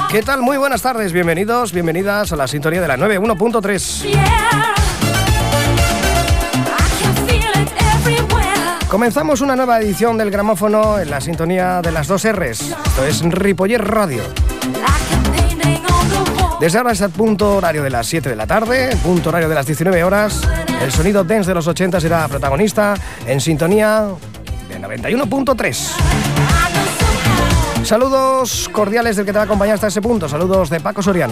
¿Qué tal? Muy buenas tardes, bienvenidos, bienvenidas a la sintonía de la 91.3. Comenzamos una nueva edición del gramófono en la sintonía de las dos R's. Esto es Ripollet Radio. Desde ahora es el punto horario de las 7 de la tarde, el punto horario de las 19 horas. El sonido dance de los 80 será protagonista en sintonía de 91.3. Saludos cordiales del que te va a acompañar hasta ese punto. Saludos de Paco Soriano.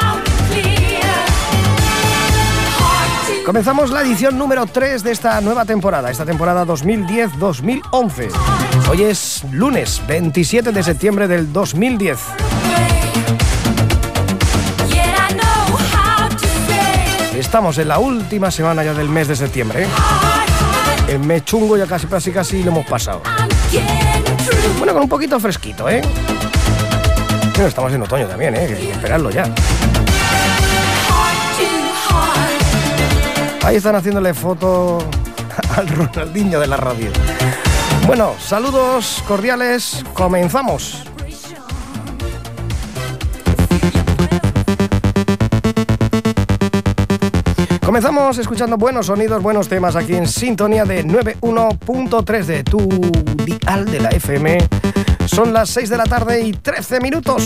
Comenzamos la edición número 3 de esta nueva temporada, esta temporada 2010-2011. Hoy es lunes 27 de septiembre del 2010. Estamos en la última semana ya del mes de septiembre. El mes chungo ya casi lo hemos pasado. Bueno, con un poquito fresquito, ¿eh? Bueno, estamos en otoño también, ¿eh? Que hay que esperarlo ya. Ahí están haciéndole foto al Ronaldinho de la radio. Bueno, saludos cordiales. Comenzamos. Comenzamos escuchando buenos sonidos, buenos temas aquí en sintonía de 91.3 de tu dial de la FM. Son las 6 de la tarde y 13 minutos.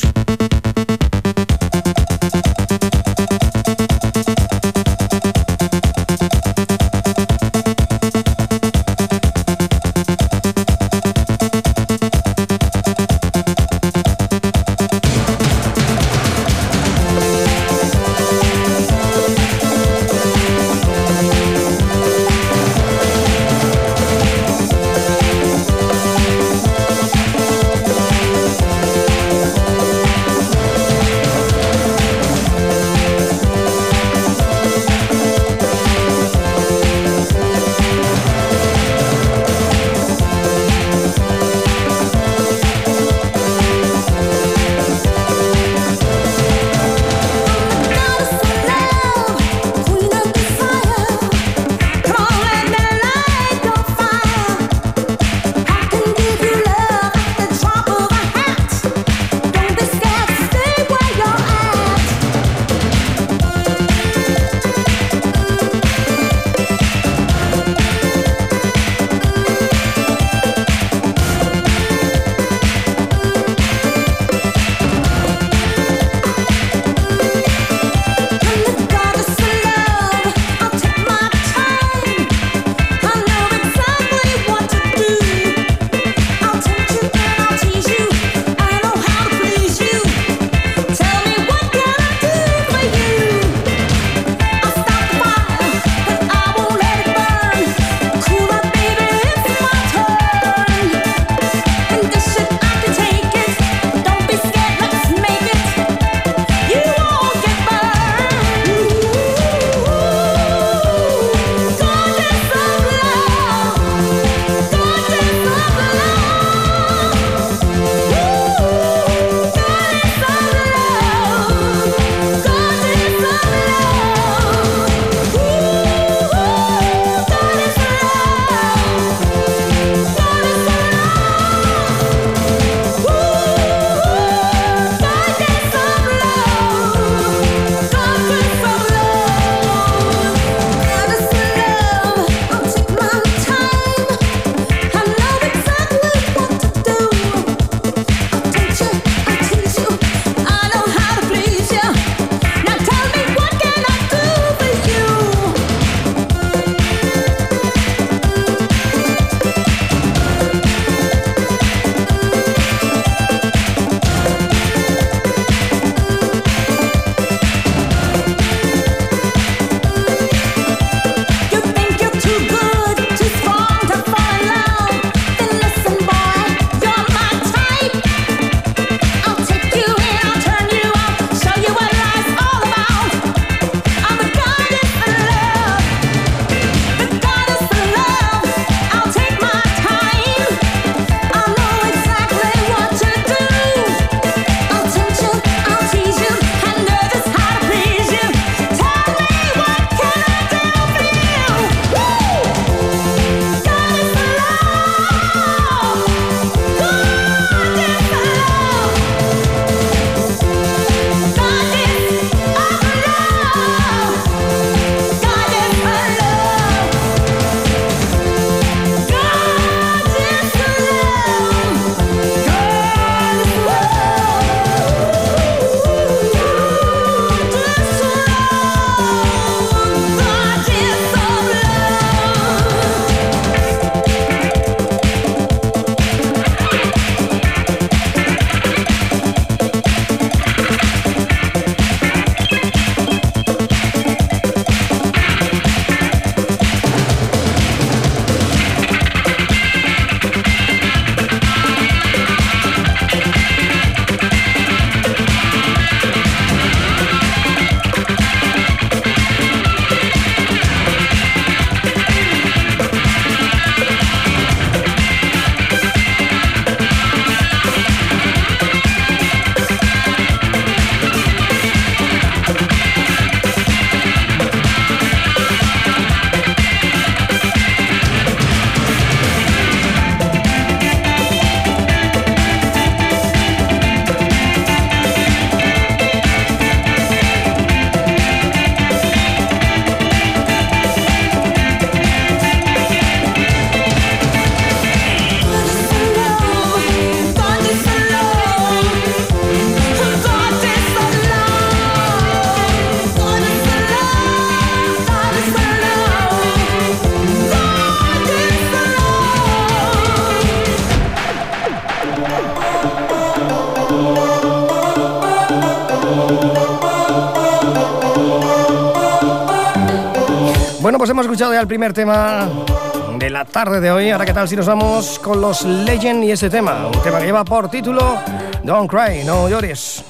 pues hemos escuchado ya el primer tema de la tarde de hoy. Ahora, ¿qué tal si nos vamos con los Legend y ese tema? Un tema que lleva por título Don't Cry, no llores.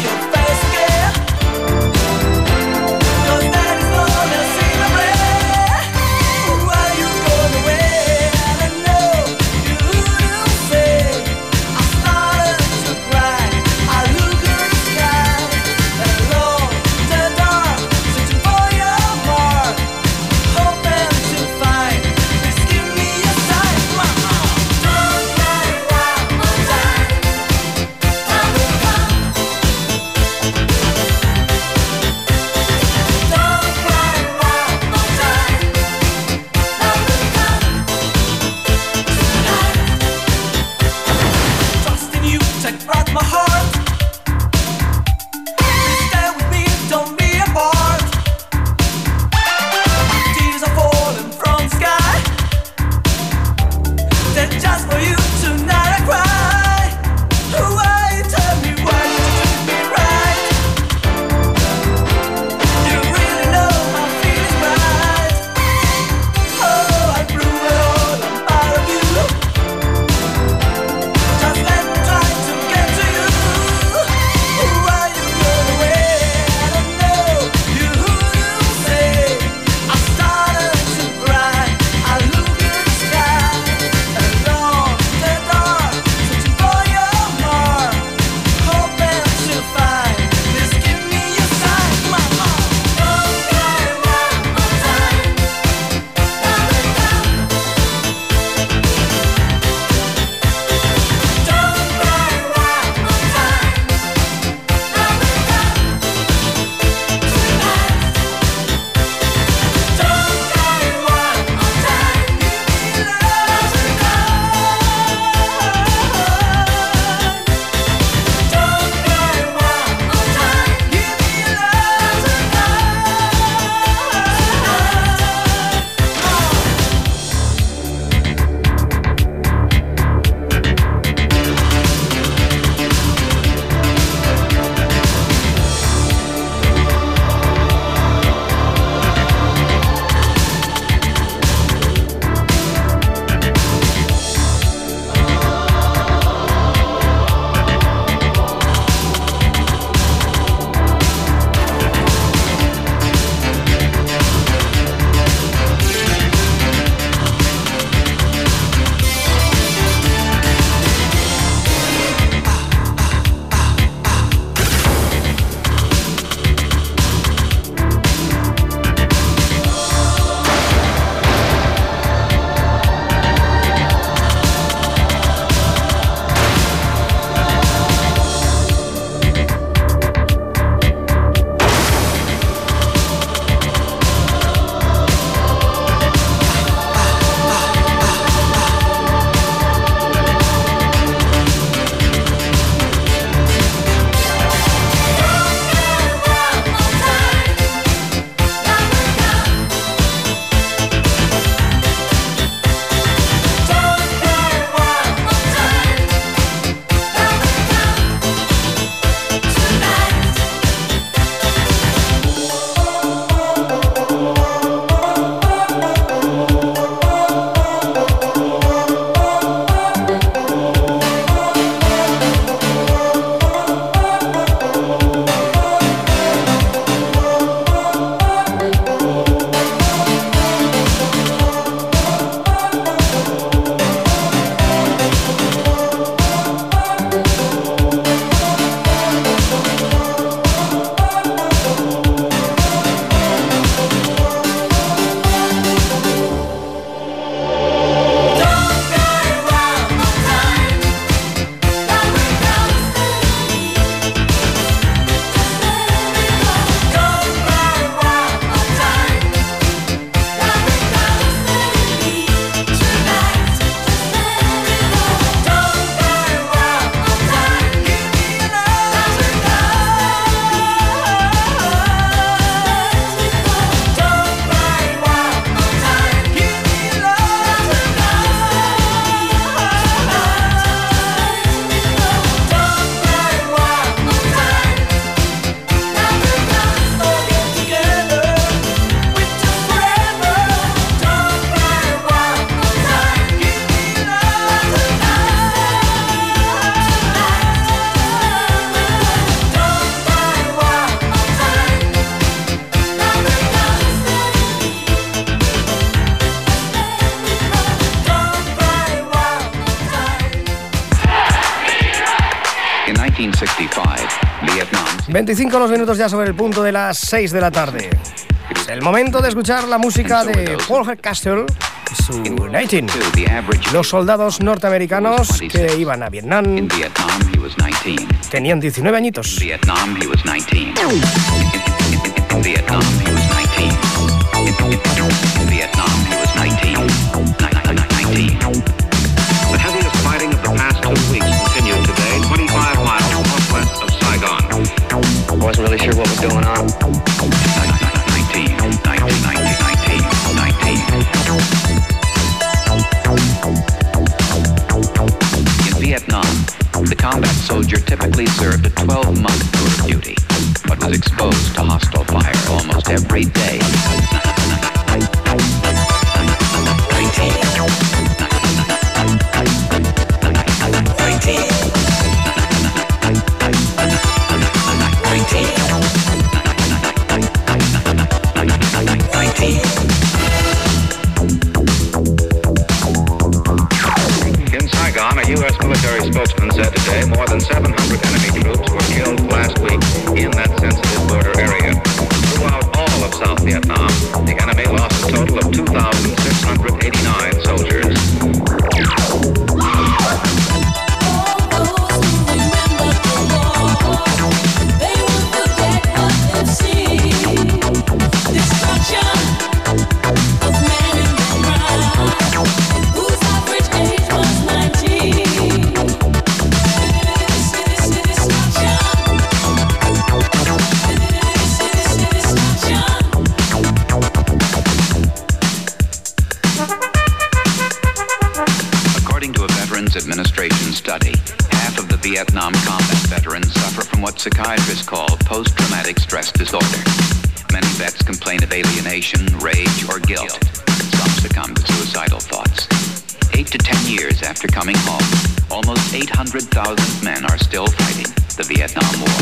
Cause that is all I see my breath. 25 los minutos ya sobre el punto de las 6 de la tarde. Es el momento de escuchar la música de Paul Hardcastle, su 19. Los soldados norteamericanos que iban a Vietnam tenían 19 añitos. The heaviest fighting of the past 2 weeks continued today, 25 miles northwest of Saigon. I wasn't really sure what was going on. 19. In Vietnam, the combat soldier typically served a 12-month tour of duty, but was exposed to hostile fire almost every day. 19. In Saigon, a U.S. military spokesman said today more than 700 enemy troops were killed last week in that sensitive border area. Throughout all of South Vietnam, the enemy lost a total of 2,689 soldiers. Administration study, half of the Vietnam combat veterans suffer from what psychiatrists call post-traumatic stress disorder. Many vets complain of alienation, rage, or guilt. Some succumb to suicidal thoughts. 8 to 10 years after coming home, almost 800,000 men are still fighting the Vietnam War.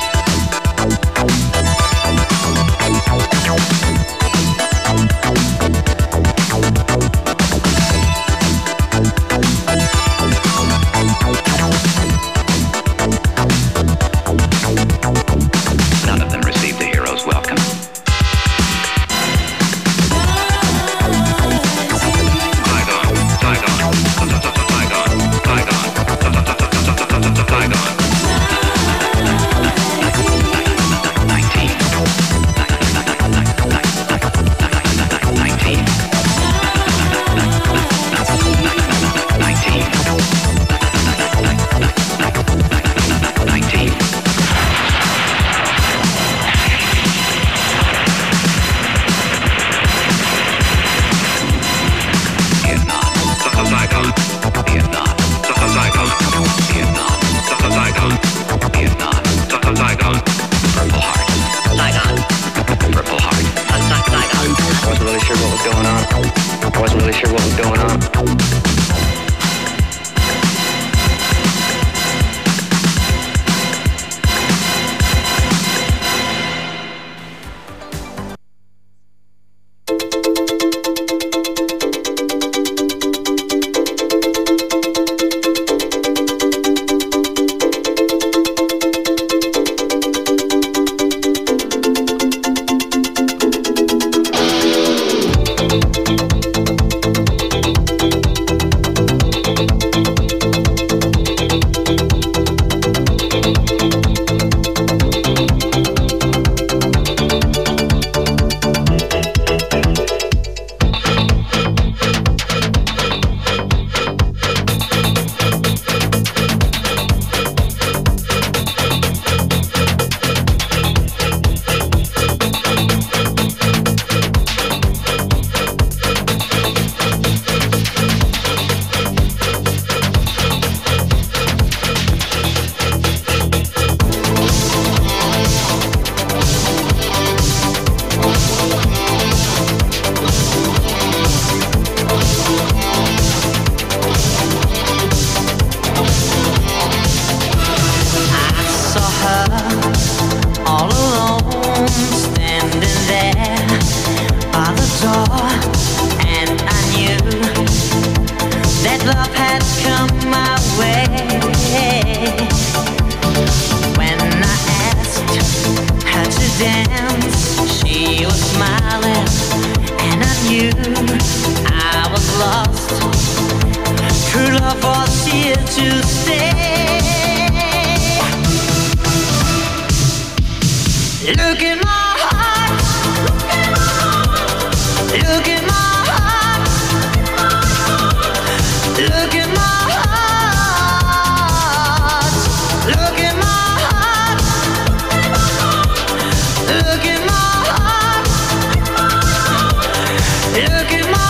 None of them received the hero's welcome. love had come my way. smiling, and I knew I was lost. True love was here to stay. Look in my heart, look in my heart, look in my heart, look in my heart, look in my heart, look in my heart.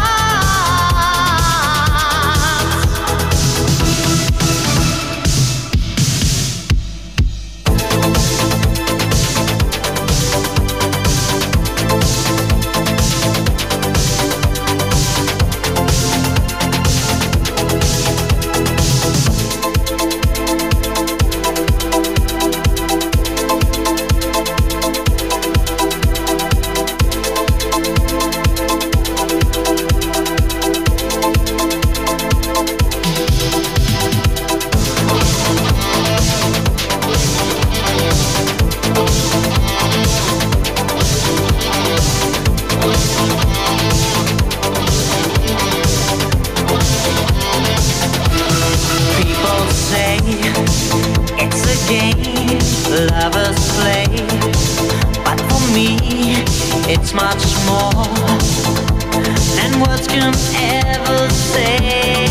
Lovers play, but for me it's much more than words can ever say.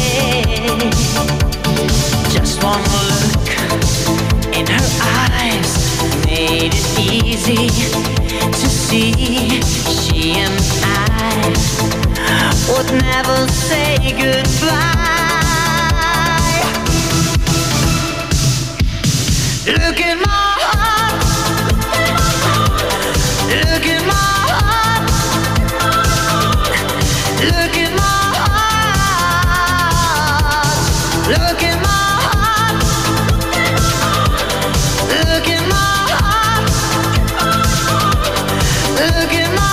Just one look in her eyes made it easy to see she and I would never say goodbye. Look in my heart, look in my heart, look in my heart, look in my heart, look in my heart, look in my heart.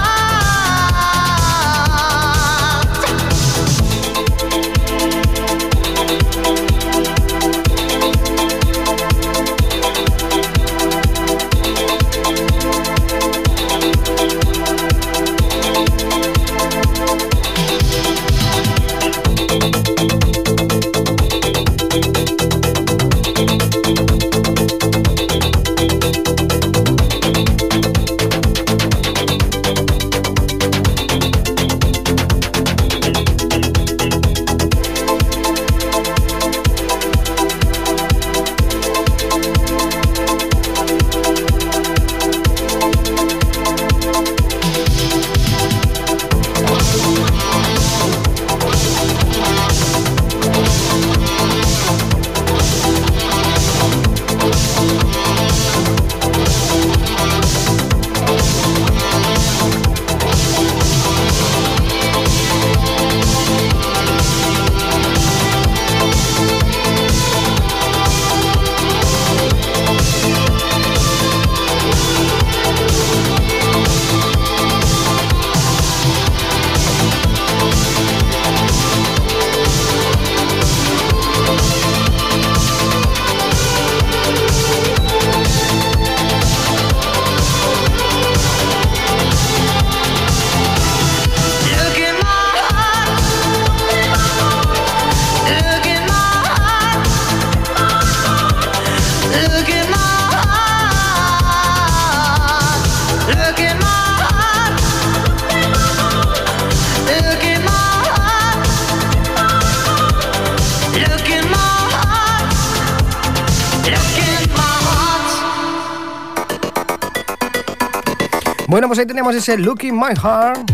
Bueno, pues ahí tenemos ese Look in My Heart,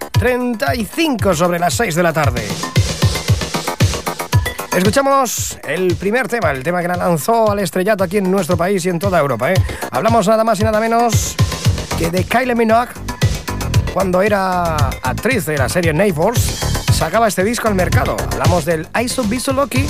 35 sobre las 6 de la tarde. Escuchamos el primer tema, el tema que la lanzó al estrellato aquí en nuestro país y en toda Europa, ¿eh? Hablamos nada más y nada menos que de Kylie Minogue, cuando era actriz de la serie Neighbours, sacaba este disco al mercado. Hablamos del I Should Be So Lucky.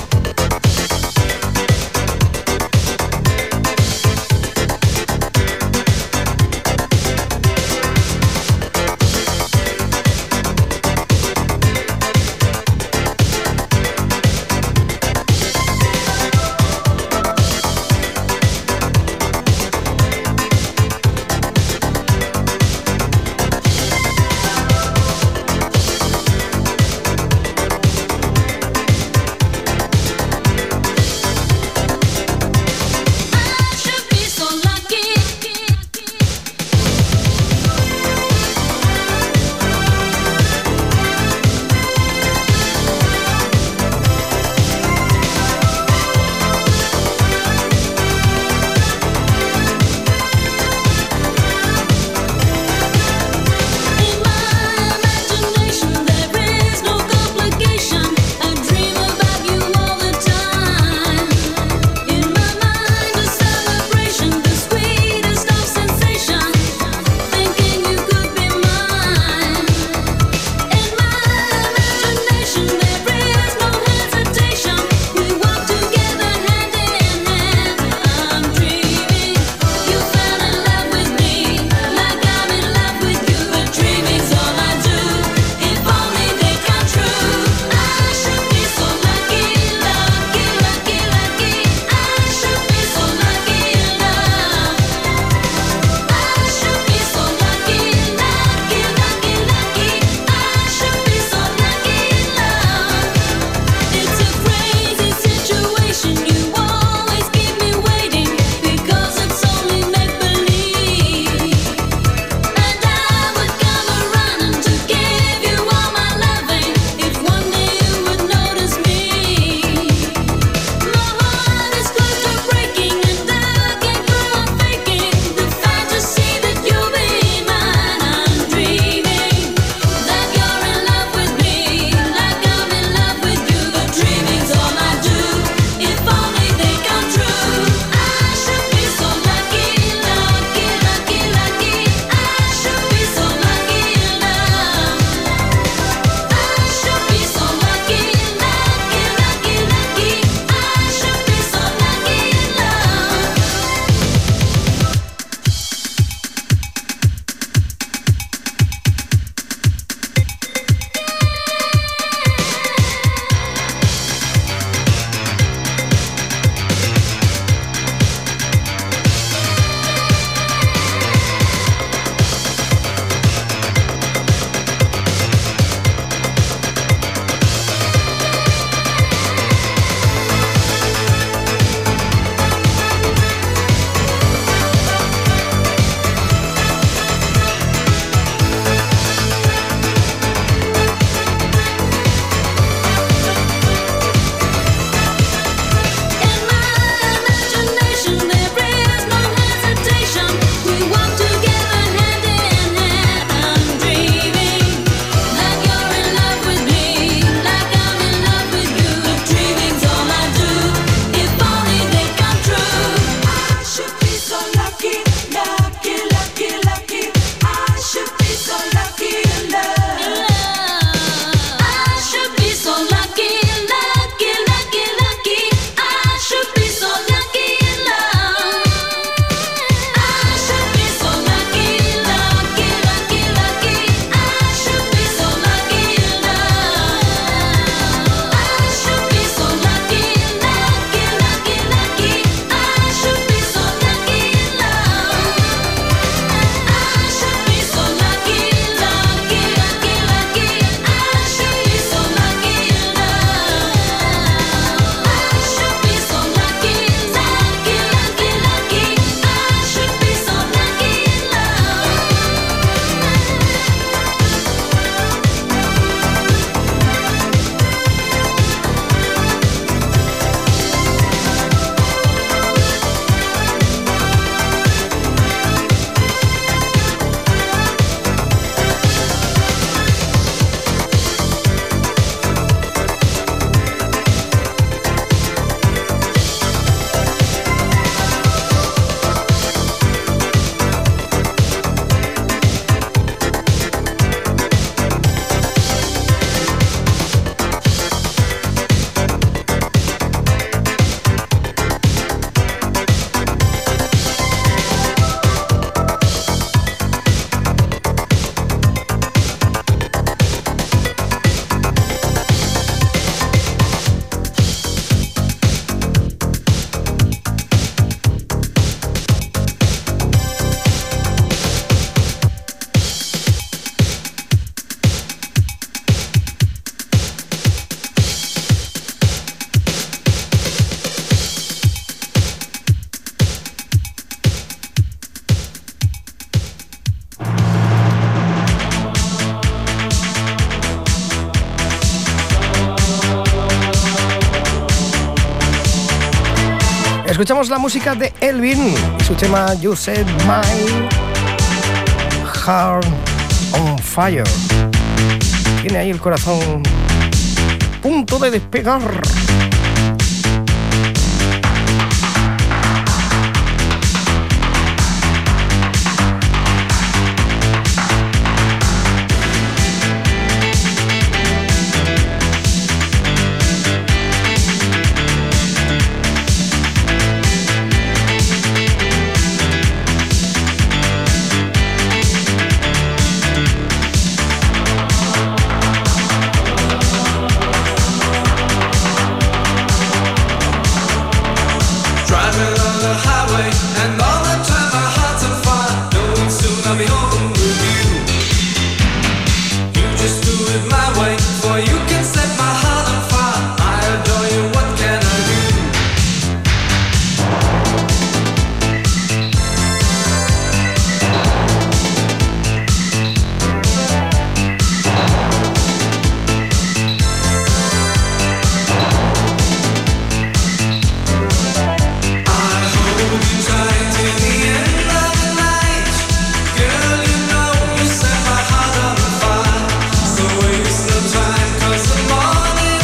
Escuchamos la música de Elvin y su tema You Set My Heart on Fire. Tiene ahí el corazón a punto de despegar. Cause the morning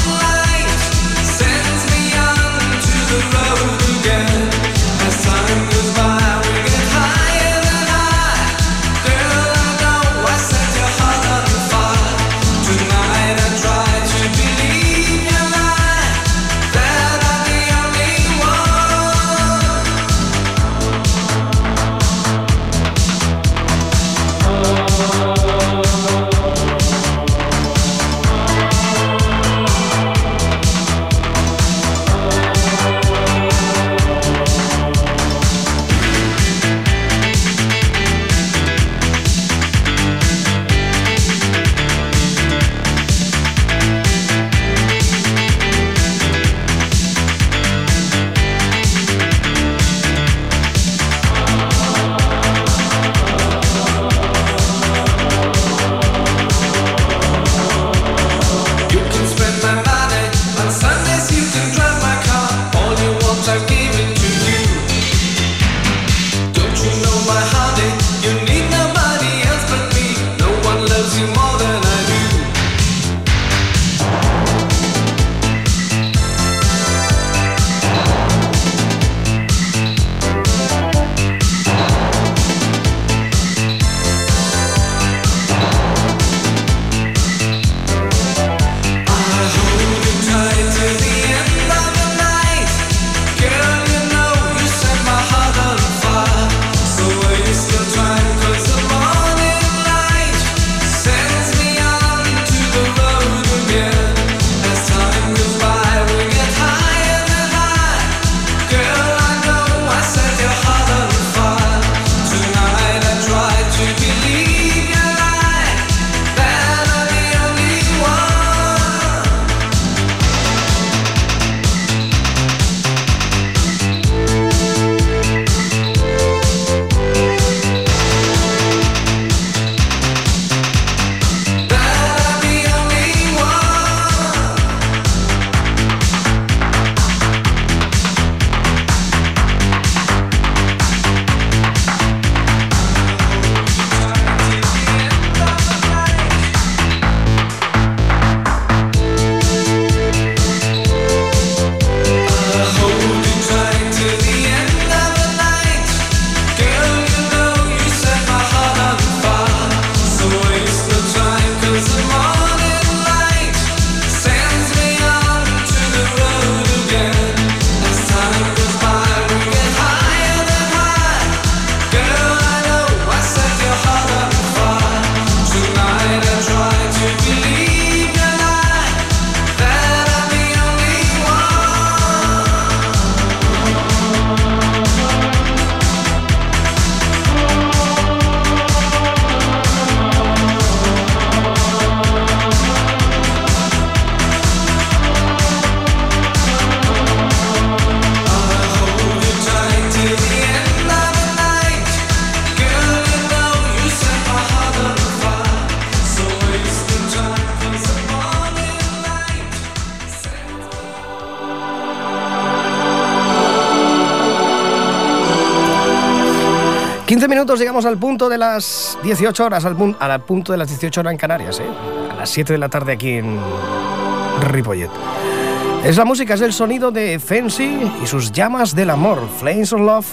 15 minutos, llegamos al punto de las 18 horas, al punto de las 18 horas en Canarias, a las 7 de la tarde aquí en Ripollet. Es la música, es el sonido de Fancy y sus llamas del amor, Flames of Love.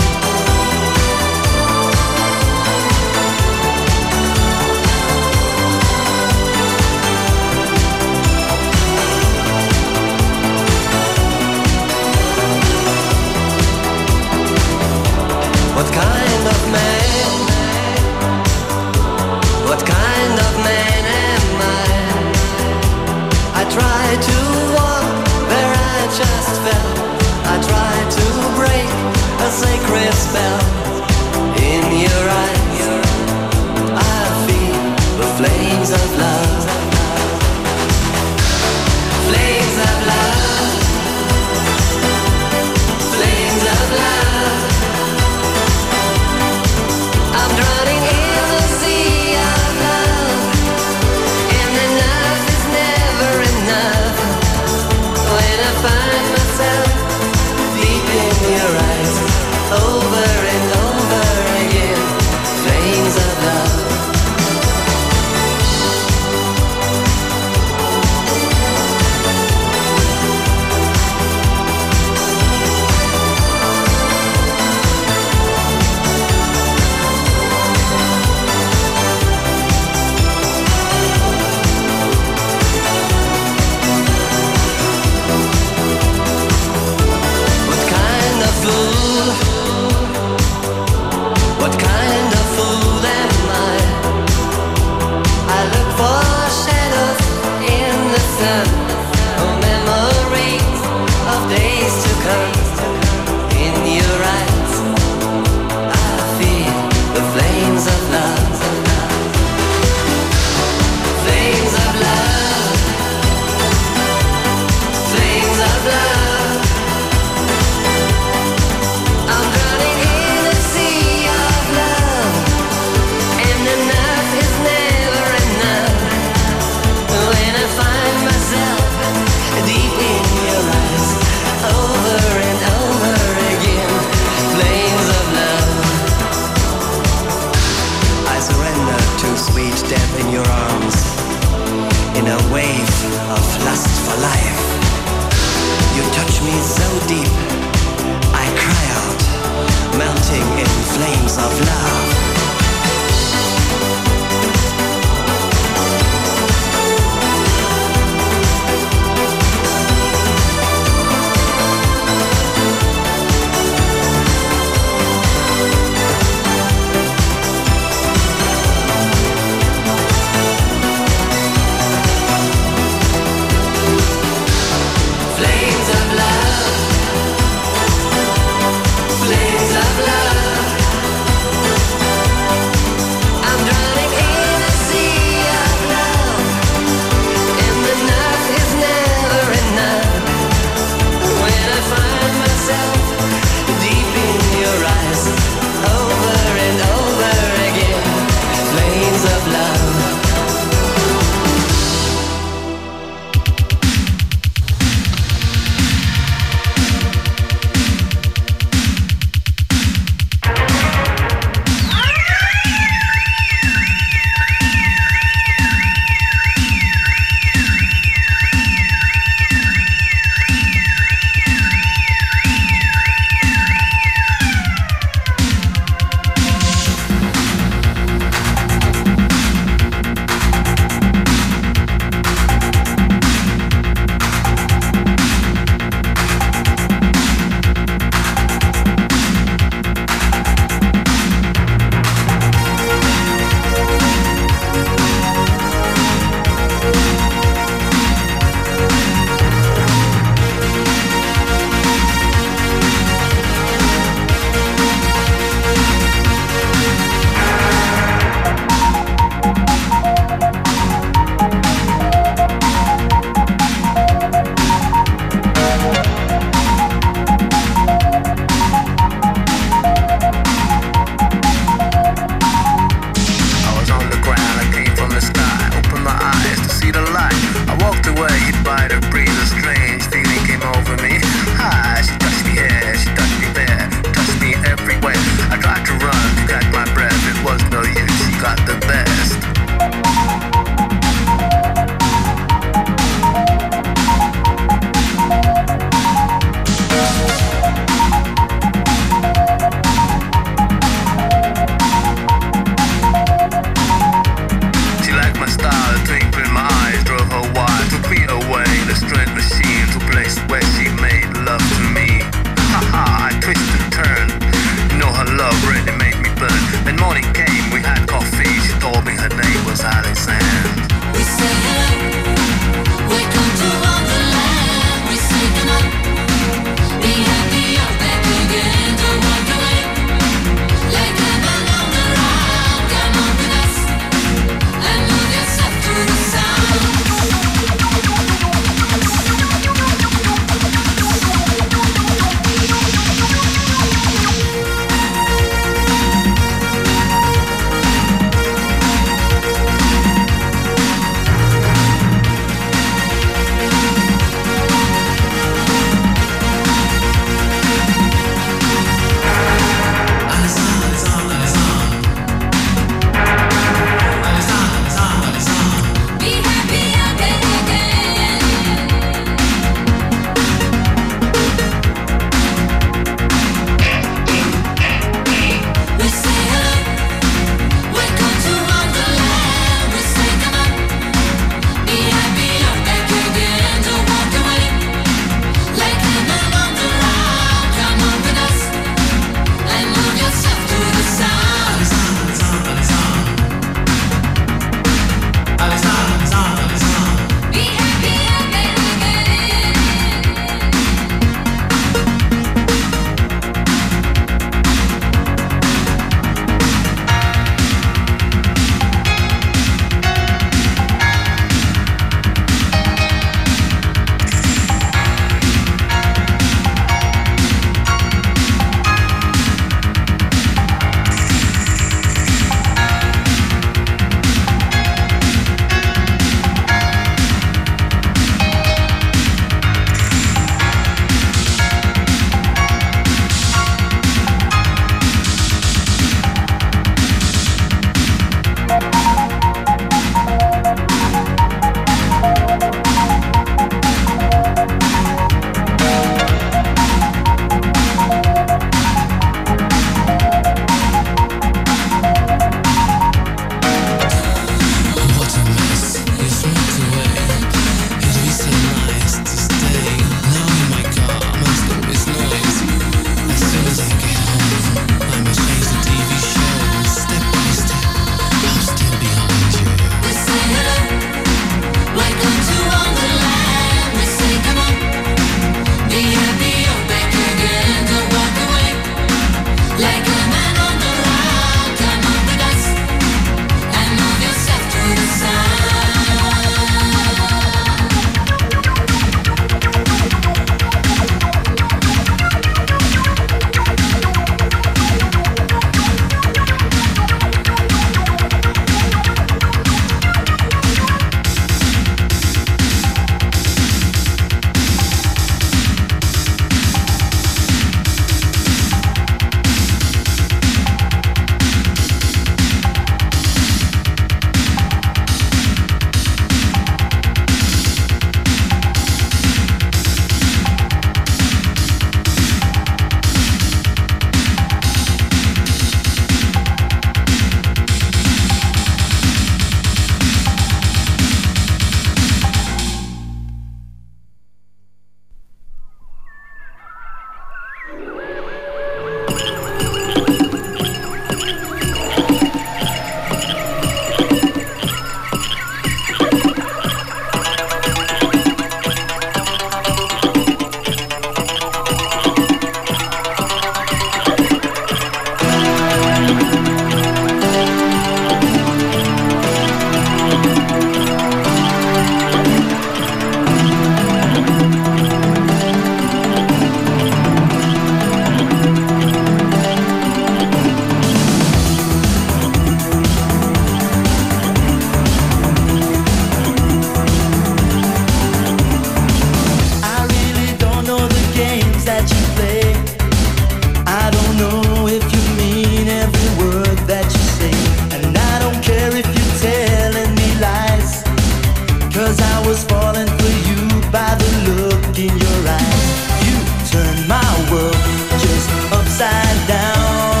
I was falling for you by the look in your eyes. You turned my world just upside down.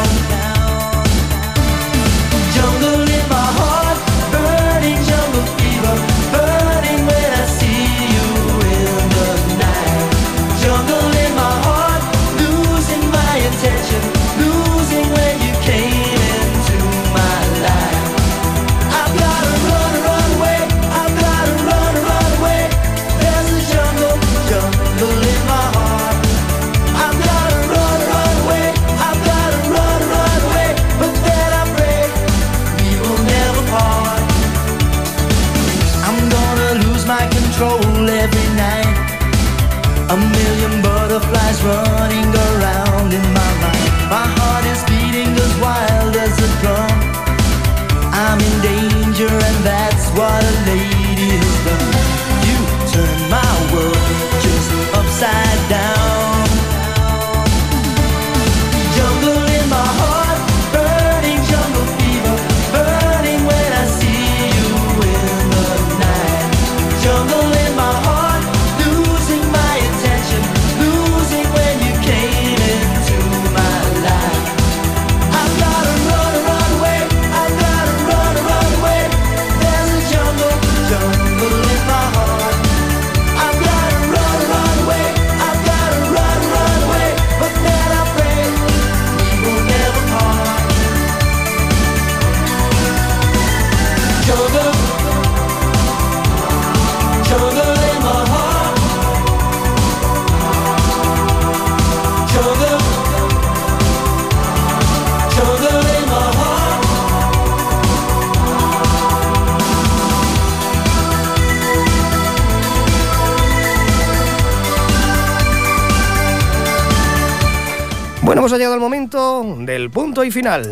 Jungle in my heart, burning jungle fever, burning when I see you in the night. Jungle in my heart, losing my attention, losing when you came into my life. I've gotta run, run away, I've gotta run, run away. There's a jungle, jungle in my heart. I've gotta run, run away, I've gotta run, run away. But then I pray we will never part. I'm gonna lose my control every night. A million butterflies running around in my mind. My heart is beating as wild as a drum. I'm in danger and that's what a lady has done. You turned my world just upside down. Jungle in my heart, burning jungle fever, burning when I see you in the night. Jungle in my heart, losing my attention, losing when you came into my life. I've gotta run, run away, I've gotta run, run away. There's a jungle, jungle in my heart. I've gotta run, run away, I've gotta run, run away. But then I pray we will never part. Jungle, jungle in my heart. Jungle, jungle in my heart. Bueno, pues ha llegado el momento del punto y final.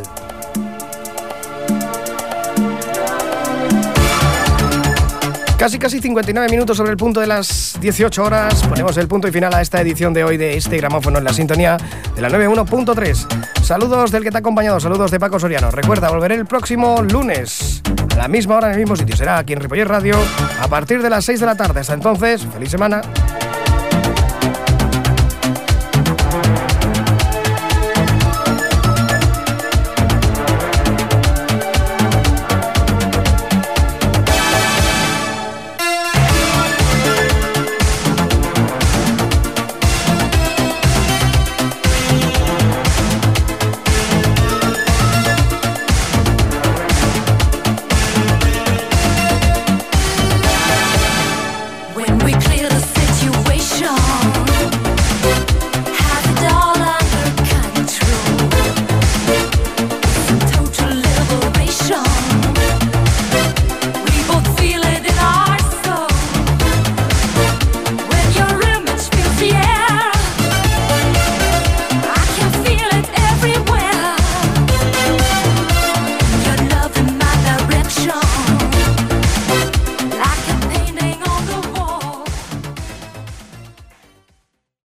Casi 59 minutos sobre el punto de las 18 horas. Ponemos el punto y final a esta edición de hoy de este gramófono en la sintonía de la 91.3. Saludos del que te ha acompañado, saludos de Paco Soriano. Recuerda, volveré el próximo lunes a la misma hora en el mismo sitio. Será aquí en Ripollet Radio a partir de las 6 de la tarde. Hasta entonces, feliz semana.